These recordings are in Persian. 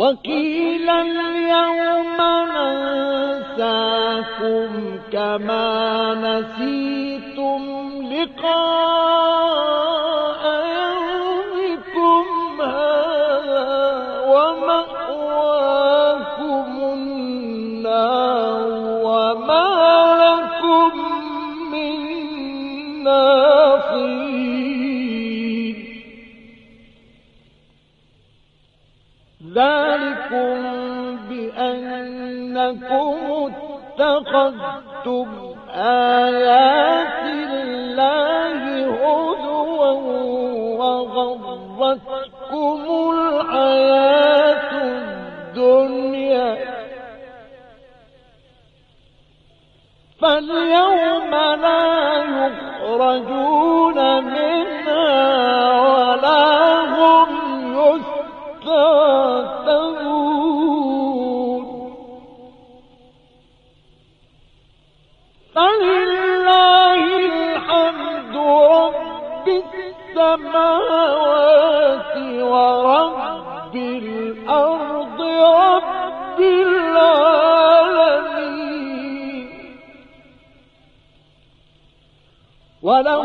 وقيل اليوم ننساكم كما نسيتم لقاء يومكم هذا ومأواكم النار وما لكم من ناصرين. ذلكم بأنكم اتخذتم آيات الله هزوا وغرتكم الحياة الدنيا، فاليوم لا يخرجون منها ولا هم يستعتبون. فلله الحمد رب السماوات ورب الأرض رب العالمين، وله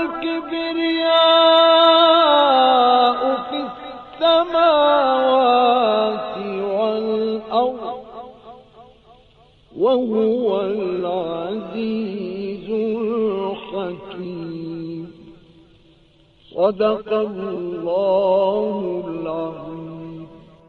الكبرياء في السماوات والأرض وهو العزيز الحكيم. صدق الله العظيم.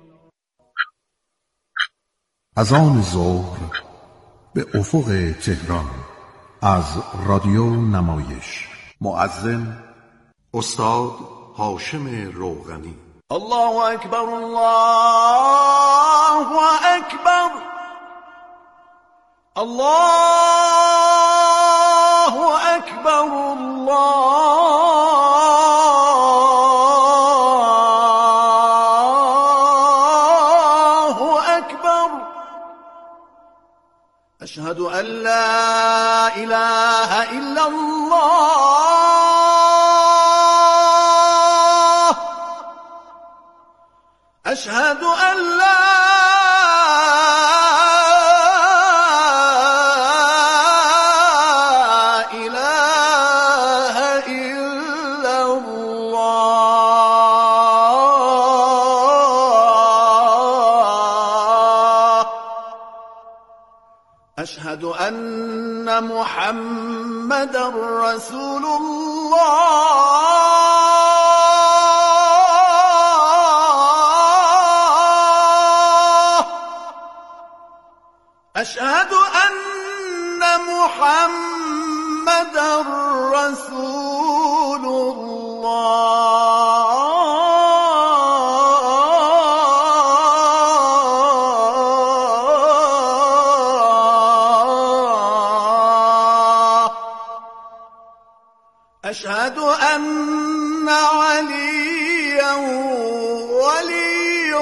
اذان ظهر به افق تهران از رادیو نمایش. مؤذن استاد هاشم روغنی. الله اکبر، الله اکبر، الله اکبر، الله اکبر. اشهد ان لا اله الا الله، اشهد ان لا اله الا الله، اشهد ان محمدا رسول الله، أشهد أن محمدا رسول الله، أشهد أن عليا ولي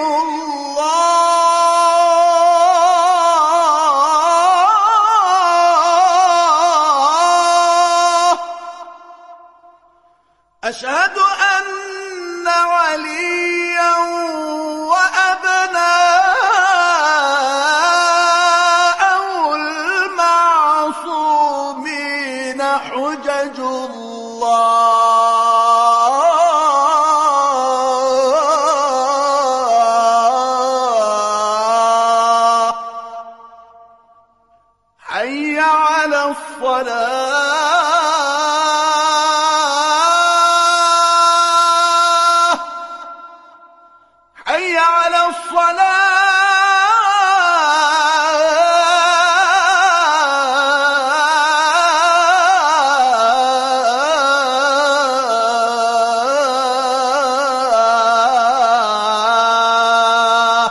الله، أشهد أن عليا وأبناءه المعصومين حجج الله. حي على الصلاة، حي على الصلاة،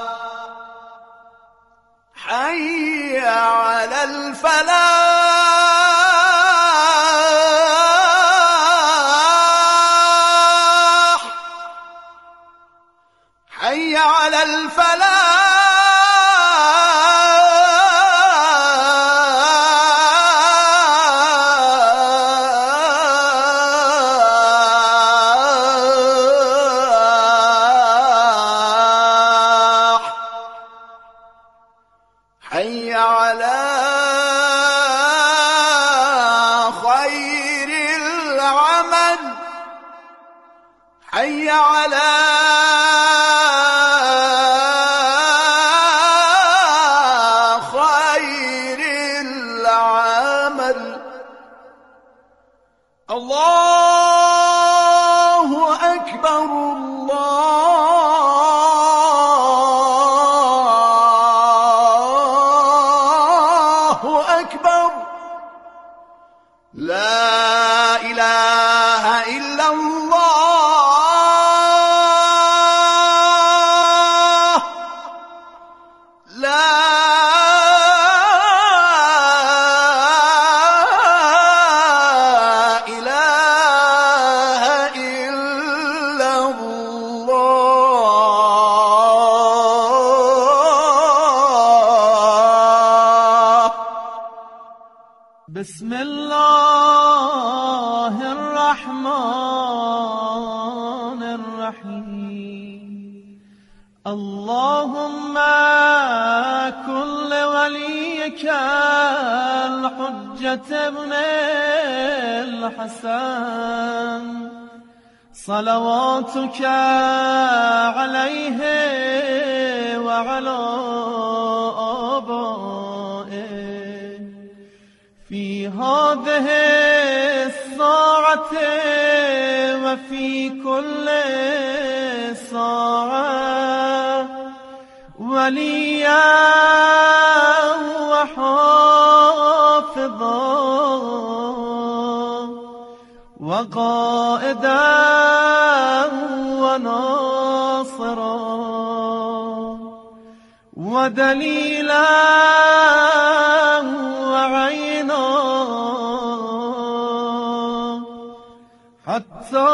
حي على الفلاح، حي على الفلاح. حي على خير العمل الله أكبر الله أكبر لا إله إلا الله لا إله إلا الله بسم الله الرحمن الرحيم اللهم كن لوليك الحجة ابن الحسن صلواتك عليه وعلى آبائه في هذه الساعة وفي كل ساعة وليا وحافظا وقائدا وناصرا ودليلا وعينا حتى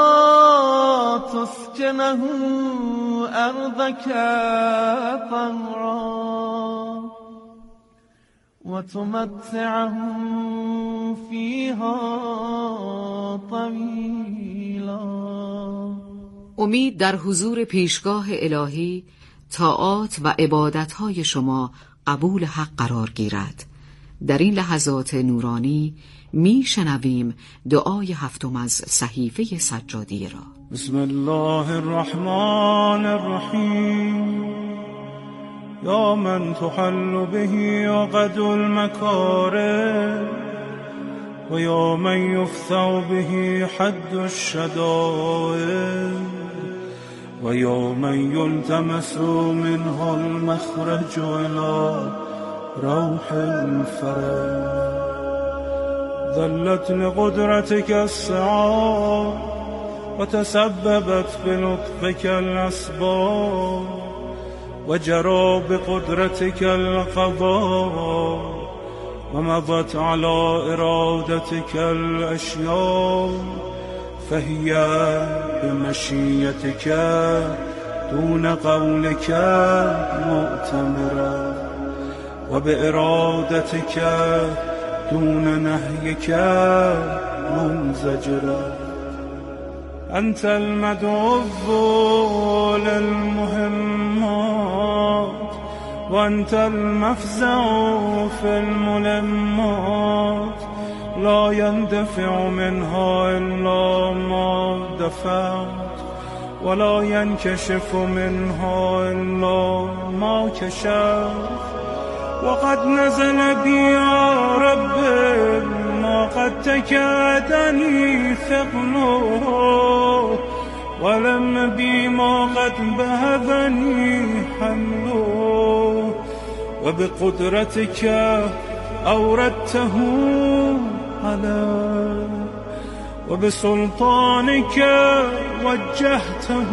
تسكنه أرضك طهرا وتمتعهم فيها طويلا. امید در حضور پیشگاه الهی طاعات و عبادتهای شما قبول حق قرار گیرد. در این لحظات نورانی می شنویم دعای هفتم از صحیفه سجادی را. بسم الله الرحمن الرحیم یا من تحل به عقد المکاره و یا من یفتح به حد الشدائد و یا من یلتمس منه المخرج الى روح الفرج ذلت لقدرتك السعاد وتسببت بلطفك الأسباب وجرى بقدرتك القضاء ومضت على إرادتك الأشياء فهي بمشيتك دون قولك مؤتمرة وبإرادتك دون نهيك منزجرة أنت المدعو للمهمات وأنت المفزع في الملمات لا يندفع منها إلا ما دفعت ولا ينكشف منها إلا ما كشفت وقد نزل بي يا رب ما قد تكادني ثقله ولم بي ما قد بهذني حمله وبقدرتك أوردته علي وبسلطانك وجهته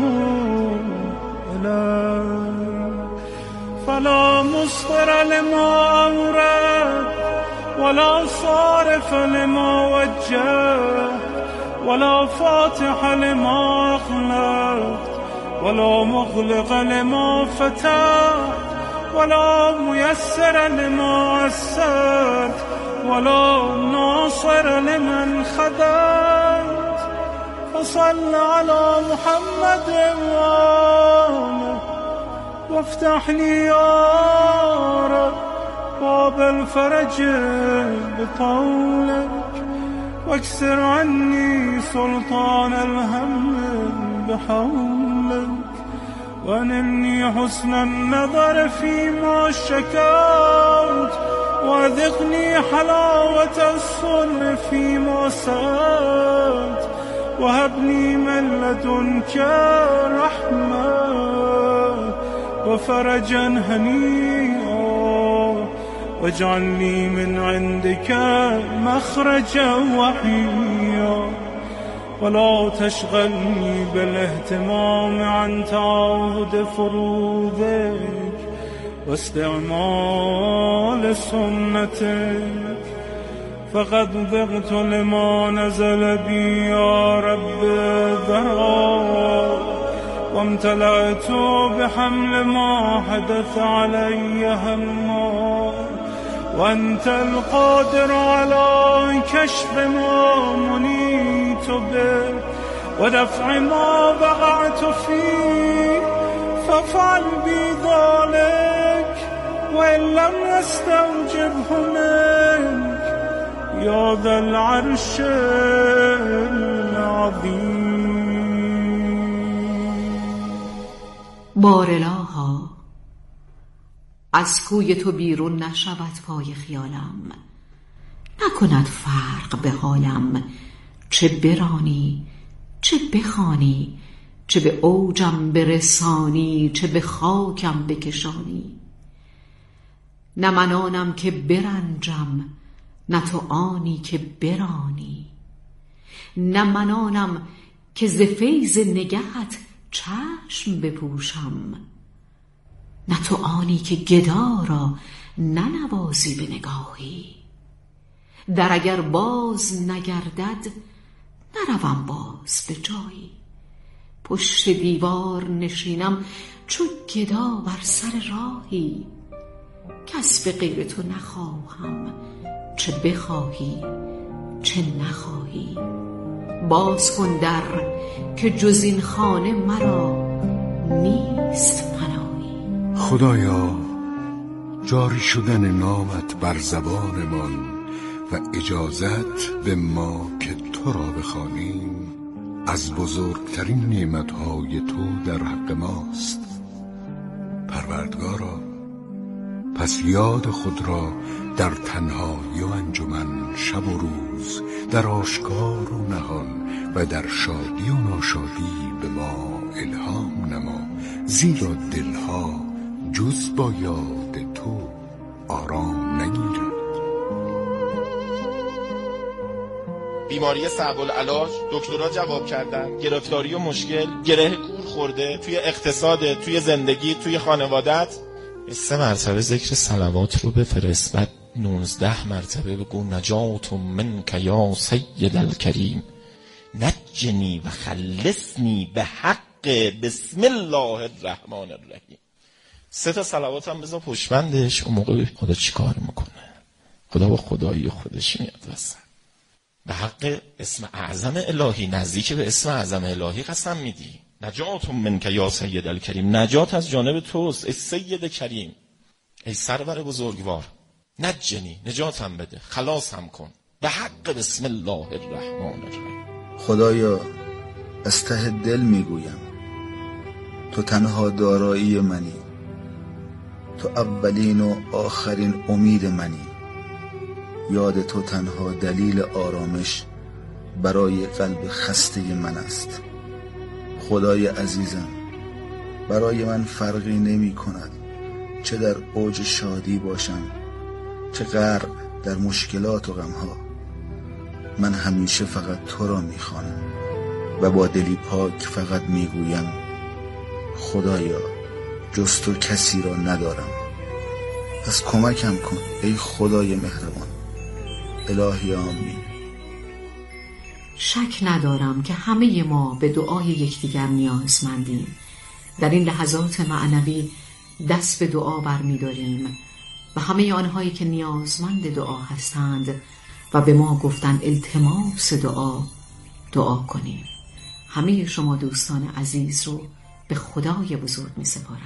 إلي فلا مصدر لما أورد ولا صارف لما وجه ولا فاتح لما أغلقت ولا مغلق لما فتحت ولا ميسر لما عسرت ولا ناصر لمن خذلت فصل على محمد وآله وافتح لي يا رب باب الفرج بطولك واكسر عني سلطان الهم بحولك وأنمني حسن النظر فيما شكوت وأذقني حلاوة الصلح فيما سألت وهبني من لدنك رحمة وفرجا هنيئا واجعل لي من عندك مخرجا وحيا ولا تشغلني بالاهتمام عن تعاهد فروضك واستعمال سنتك فقد ذقت لما نزل بي يا رب ذرا وامتلأت بحمل ما حدث علي هما وأنت القادر على كشف ما منيت به ودفع ما وقعت فيه فافعل بي ذلك وإن لم يستوجبه منك يا ذا العرش العظيم. بارالها از کوی تو بیرون نشود پای خیالم، نکند فرق به حالم، چه برانی چه بخوانی، چه به اوجم برسانی، چه به خاکم بکشانی. نه من آنم که برنجم، نه تو آنی که برانی، نه من آنم که ز فیض نگهت چشم بپوشم، نه تو آنی که گدا را ننوازی به نگاهی. در اگر باز نگردد نروم باز به جایی، پشت دیوار نشینم چو گدا بر سر راهی. کس به غیر تو نخواهم، چه بخواهی چه نخواهی. باز کن در که جز این خانه مرا نیست پناهی. خدایا جاری شدن نامت بر زبانمان و اجازت به ما که تو را بخوانیم از بزرگترین نعمتهای تو در حق ماست. پروردگارا پس یاد خود را در تنهایی و انجمن، شب و روز، در آشکار و نهان و در شادی و ناشادی به ما الهام نما، زیرا دلها جز با یاد تو آرام نگیرد. بیماری صعب العلاج، دکترها جواب کردن، گرفتاری و مشکل، گره کور خورده توی اقتصاد، توی زندگی، توی خانوادت. 3 مرتبه ذکر صلوات رو بفرست، بعد 19 مرتبه بگو نجات منک یا سید الکریم، نجنی و خلصنی به حق بسم الله الرحمن الرحیم. 3 تا صلوات هم بذار پشتبندش. اون موقع خدا چی کار میکنه؟ خدا با خدایی خودش میاد وسط. به حق اسم اعظم الهی، نزدیک به اسم اعظم الهی قسم میدی. نجات منک یا سید الکریم، نجات از جانب توست ای سید کریم، ای سرور بزرگوار. نجنی، نجاتم بده، خلاصم کن به حق بسم الله الرحمن الرحیم. خدایا از ته دل میگویم تو تنها دارایی منی، تو اولین و آخرین امید منی. یاد تو تنها دلیل آرامش برای قلب خسته من است. خدای عزیزم، برای من فرقی نمی کند چه در اوج شادی باشم چه غرق در مشکلات و غمها. من همیشه فقط تو را می خوانم و با دلی پاک فقط می گویم خدایا جز تو کسی را ندارم، پس کمکم کن ای خدای مهربان. الهی آمین. شک ندارم که همه ما به دعای یکدیگر نیازمندیم. در این لحظات معنوی دست به دعا برمی‌داریم و همه آنهایی که نیازمند دعا هستند و به ما گفتن التماس دعا کنیم. همه شما دوستان عزیز رو به خدای بزرگ می‌سپارم.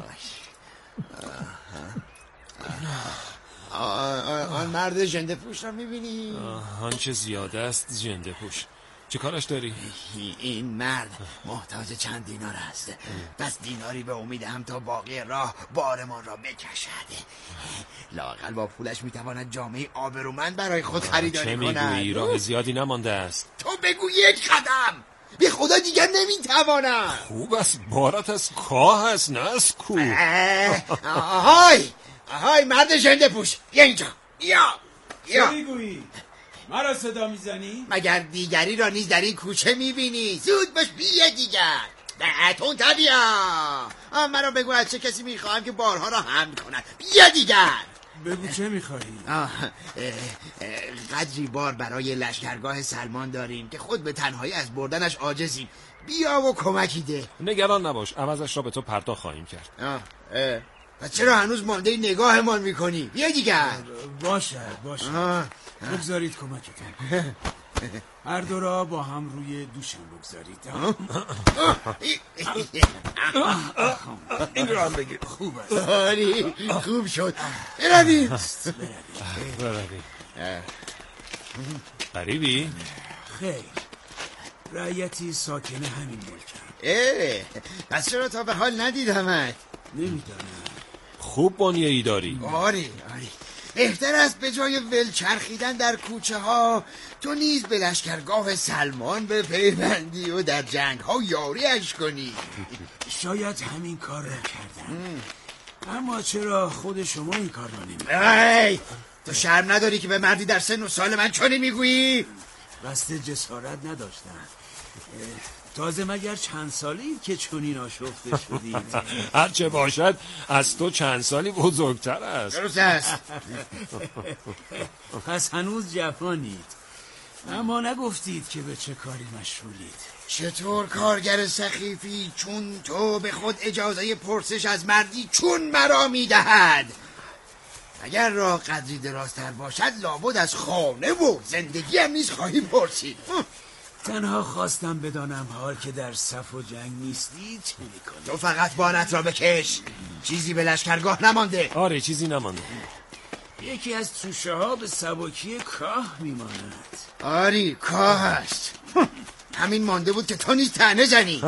آن مرد ژنده پوش رو میبینی؟ آنچه زیاده است ژنده پوش. چه کارش داری؟ این مرد محتاج چند دینار است. پس دیناری به امید هم تا باقی راه بارمان را بکشد. لااقل با پولش میتواند جامعه آبرومند برای خود خریداری کند. چه میگویی؟ راه زیادی نمانده است. تو بگو یک قدم. به خدا دیگر نمیتوانم. خوب است، بارت از کاه است نه از کوه. آهای مرد ژنده پوش، بیا اینجا. چه میگویی؟ مرا صدا میزنی؟ مگر دیگری را نیز در این کوچه میبینی؟ زود باش بیا دیگر. تون تا بیا. مرا بگو از چه کسی میخواهم که بارها را حمل کند. بیا دیگر. بگو چه میخواهی؟ قدری بار برای لشکرگاه سلمان داریم که خود به تنهایی از بردنش عاجزیم. بیا و کمکی ده. نگران نباش، عوضش را به تو پرداخت خواهیم کرد. پس چرا هنوز مانده نگاهمان میکنی؟ بیا دیگر. باشد بگذارید کمکتان. هر دو را با هم روی دوشم بگذارید. این رو هم بگیر. خوب است. آری خوب شد. بروید. قریبی؟ خیر، رعیتی ساکنه همین ملکم. پس چرا تا به حال ندیدمت؟ نمیدانم. خوب بانیه ای داری. آری بهتر است به جای ول چرخیدن در کوچه ها تو نیز به لشکرگاه سلمان بپیوندی و در جنگ ها یاریش کنی. شاید همین کار را کردم، اما چرا خود شما این کار را نمی‌کنید؟ تو شرم نداری که به مردی در سن و سال من چنین میگویی؟ قصد جسارت نداشتم. تازه مگر چند سالی که چنین آشفته شدید؟ هرچه باشد از تو چند سالی بزرگتر است. درست است. پس هنوز جوانید، اما نگفتید که به چه کاری مشغولید. چطور کارگر سخیفی چون تو به خود اجازه پرسش از مردی چون مرا میدهد؟ اگر راه قدری درازتر باشد لابد از خانه و زندگی هم نیز خواهی پرسید. تنها خواستم بدانم حال که در صف و جنگ نیستید چه میکنید؟ تو فقط بانت را بکش. چیزی به لشکرگاه نمانده. آره چیزی نمانده. یکی از توشه ها به سبکی کاه میماند. آری کاه است. همین مانده بود که تو نیز طعنه زنی.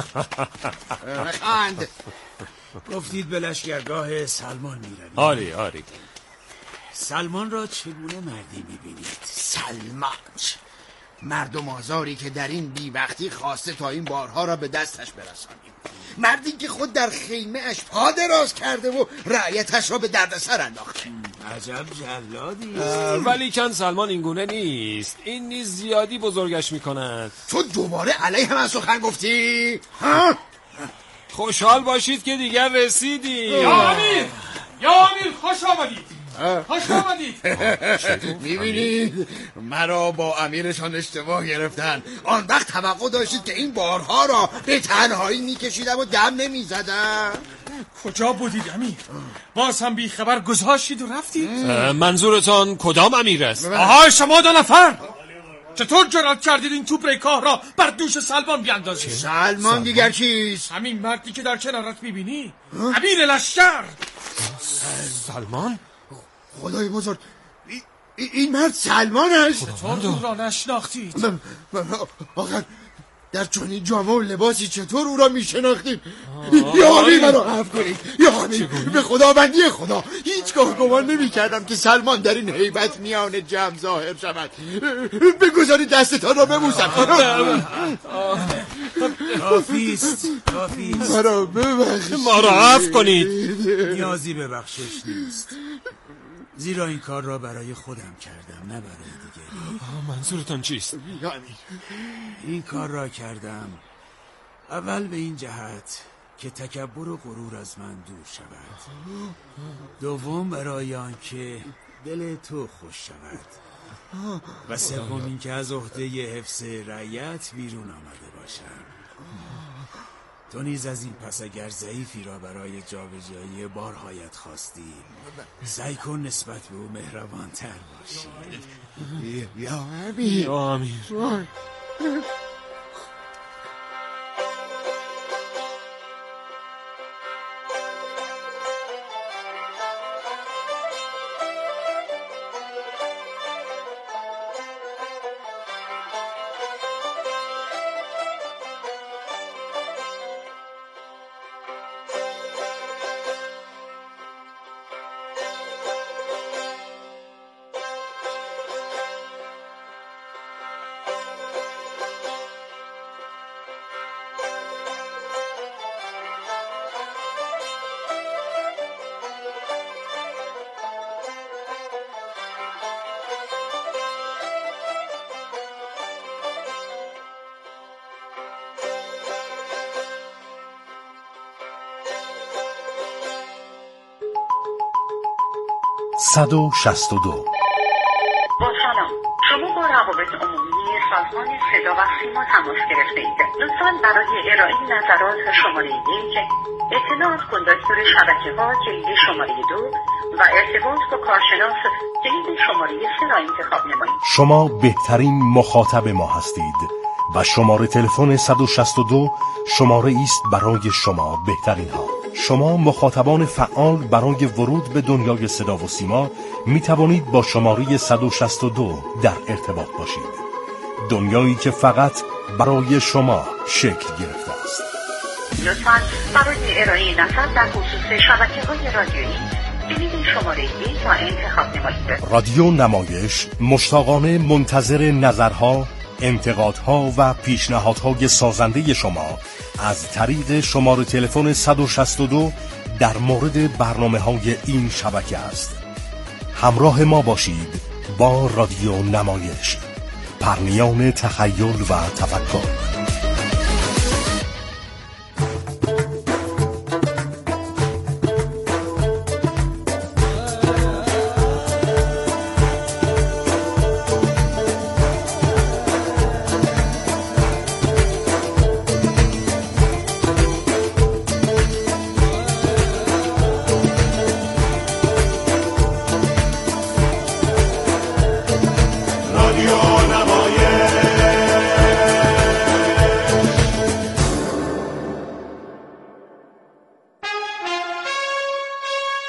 خند. گفتید به لشکرگاه سلمان میروید. آری سلمان را چگونه مردی میبینید؟ سلمان مردم آزاری که در این بیوقتی خواسته تا این بارها را به دستش برسانیم. مردی که خود در خیمه اش پا دراز کرده و رعیتش را به دردسر انداخته. عجب جلادی. ولی کن سلمان اینگونه نیست. این نیز زیادی بزرگش میکند. تو دوباره علیه من سخن گفتی؟ خوشحال باشید که دیگر رسیدی. یا امیر خوش آمدید. خوش آمدید. میبینید مرا با امیرشان اشتباه گرفتن. آن وقت توقع داشتید که این بارها را به تنهایی میکشیدم و دم نمیزدم. کجا بودید امیر؟ باز هم بی خبر گذاشتید و رفتید؟ منظورتان کدام امیر است؟ آهای شما دو نفر چطور جرأت کردید این توپ ریکاه را بر دوش سلمان بیاندازید؟ سلمان دیگر کیست؟ همین مردی که در کنارت میبینی، امیر لشکر. سلمان؟ خدای بزرگ، این مرد سلمان است؟ چطور او را نشناختید؟ آخر در چنین جامه و لباسی چطور او را میشناختیم؟ یا امیر مرا عفو کنید. یا امیر به خداوندی خدا هیچگاه گمان نمی‌کردم که سلمان در این هیبت میان جمع ظاهر شود. بگذارید دستتان را ببوسم. کافیست. مرا ببخشید. ما را عفو کنید. نیازی به بخشش نیست، زیرا این کار را برای خودم کردم نه برای دیگری. منظورتان چیست؟ این کار را کردم اول به این جهت که تکبر و غرور از من دور شود، دوم برای آن که دل تو خوش شود، و سوم این که از عهده حفظ رعیت بیرون آمده باشم. تو نیز از این پس اگر ضعیفی را برای جابجایی بارهایت خواستی، سعی کن نسبت به او مهربان‌تر باشی. یا امیر. 162. با سلام، شما با روابط عمومی سازمان صدا و سیما تماس گرفته اید. لطفاً برای ارائه نظرات شماره 1 اطلاعات کندکتور شبکه‌ها کلید شماره 2 و ارتباط با کارشناس کلید شماره 3 را انتخاب نمایید. شما بهترین مخاطب ما هستید و شماره تلفن 162 شماره است برای شما بهترین ها. شما مخاطبان فعال برای ورود به دنیای صدا و سیما می توانید با شماره 162 در ارتباط باشید. دنیایی که فقط برای شما شکل گرفته است. لطفاً برای ارائه نظر در خصوص شبکه‌های رادیویی کلید شماره 1 را انتخاب نمایید. رادیو نمایش مشتاقانه منتظر نظرها، انتقادها و پیشنهادهای سازنده شما از طریق شماره تلفن 162 در مورد برنامه‌های این شبکه است. همراه ما باشید با رادیو نمایش، پرنیان تخیل و تفکر.